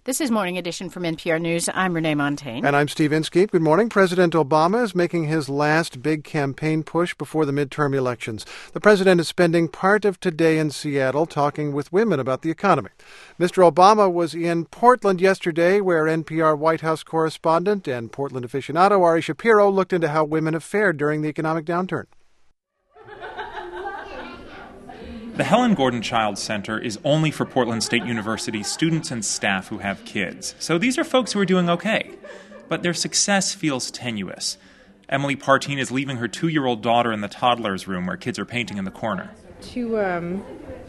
This is Morning Edition from NPR News. I'm Renee Montagne. And I'm Steve Inskeep. Good morning. President Obama is making his last big campaign push before the midterm elections. The president is spending part of today in Seattle talking with women about the economy. Mr. Obama was in Portland yesterday, where NPR White House correspondent and Portland aficionado Ari Shapiro looked into how women have fared during the economic downturn. The Helen Gordon Child Center is only for Portland State University students and staff who have kids. So these are folks who are doing okay. But their success feels tenuous. Emily Partine is leaving her 2-year-old daughter in the toddler's room where kids are painting in the corner. To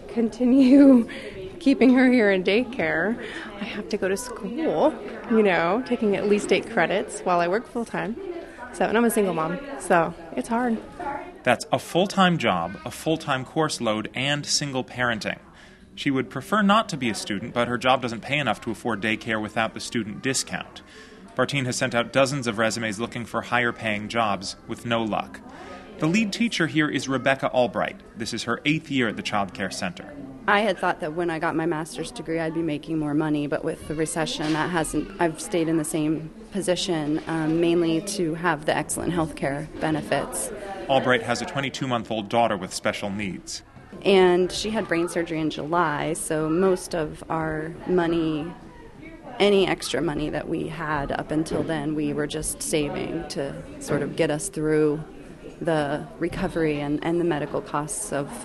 continue keeping her here in daycare, I have to go to school, taking at least 8 credits while I work full-time. And I'm a single mom, so it's hard. That's a full-time job, a full-time course load, and single parenting. She would prefer not to be a student, but her job doesn't pay enough to afford daycare without the student discount. Partine has sent out dozens of resumes looking for higher-paying jobs, with no luck. The lead teacher here is Rebecca Albright. This is her 8th year at the Child Care Center. I had thought that when I got my master's degree, I'd be making more money, but with the recession, I've stayed in the same position, mainly to have the excellent health care benefits. Albright has a 22-month-old daughter with special needs. And she had brain surgery in July, so most of our money, any extra money that we had up until then, we were just saving to sort of get us through the recovery and the medical costs of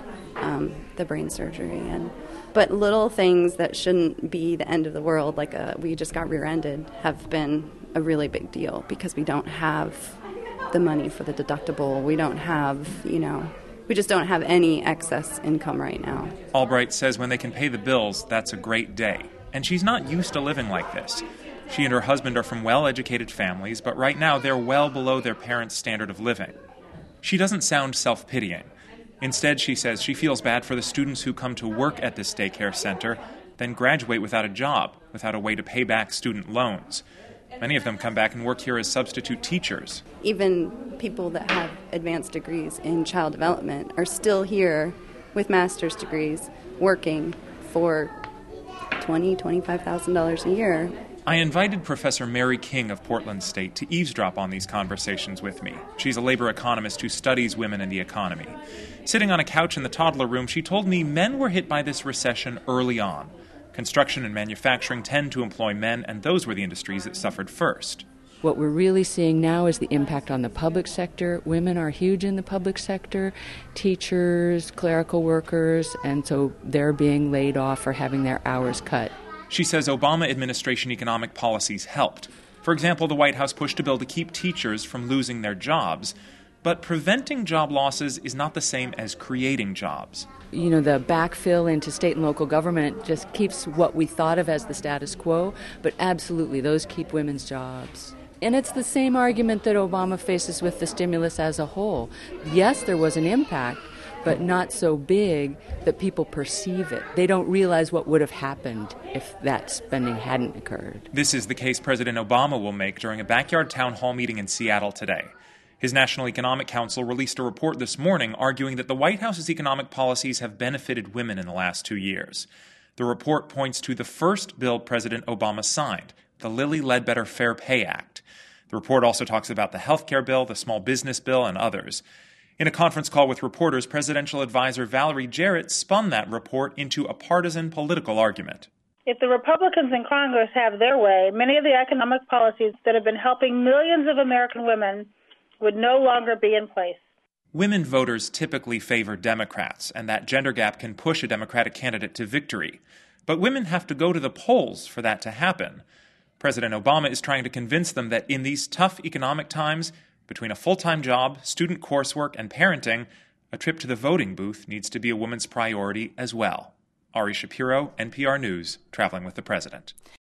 the brain surgery. But little things that shouldn't be the end of the world, like we just got rear-ended, have been a really big deal because we don't have the money for the deductible. We don't have, we just don't have any excess income right now. Albright says when they can pay the bills, that's a great day. And she's not used to living like this. She and her husband are from well-educated families, but right now they're well below their parents' standard of living. She doesn't sound self-pitying. Instead, she says she feels bad for the students who come to work at this daycare center, then graduate without a job, without a way to pay back student loans. Many of them come back and work here as substitute teachers. Even people that have advanced degrees in child development are still here with master's degrees working for $20,000, $25,000 a year. I invited Professor Mary King of Portland State to eavesdrop on these conversations with me. She's a labor economist who studies women and the economy. Sitting on a couch in the toddler room, she told me men were hit by this recession early on. Construction and manufacturing tend to employ men, and those were the industries that suffered first. What we're really seeing now is the impact on the public sector. Women are huge in the public sector, teachers, clerical workers, and so they're being laid off or having their hours cut. She says Obama administration economic policies helped. For example, the White House pushed a bill to keep teachers from losing their jobs. But preventing job losses is not the same as creating jobs. The backfill into state and local government just keeps what we thought of as the status quo, but absolutely, those keep women's jobs. And it's the same argument that Obama faces with the stimulus as a whole. Yes, there was an impact, but not so big that people perceive it. They don't realize what would have happened if that spending hadn't occurred. This is the case President Obama will make during a backyard town hall meeting in Seattle today. His National Economic Council released a report this morning arguing that the White House's economic policies have benefited women in the last 2 years. The report points to the first bill President Obama signed, the Lilly Ledbetter Fair Pay Act. The report also talks about the health care bill, the small business bill, and others. In a conference call with reporters, presidential advisor Valerie Jarrett spun that report into a partisan political argument. If the Republicans in Congress have their way, many of the economic policies that have been helping millions of American women would no longer be in place. Women voters typically favor Democrats, and that gender gap can push a Democratic candidate to victory. But women have to go to the polls for that to happen. President Obama is trying to convince them that in these tough economic times, between a full-time job, student coursework, and parenting, a trip to the voting booth needs to be a woman's priority as well. Ari Shapiro, NPR News, traveling with the president.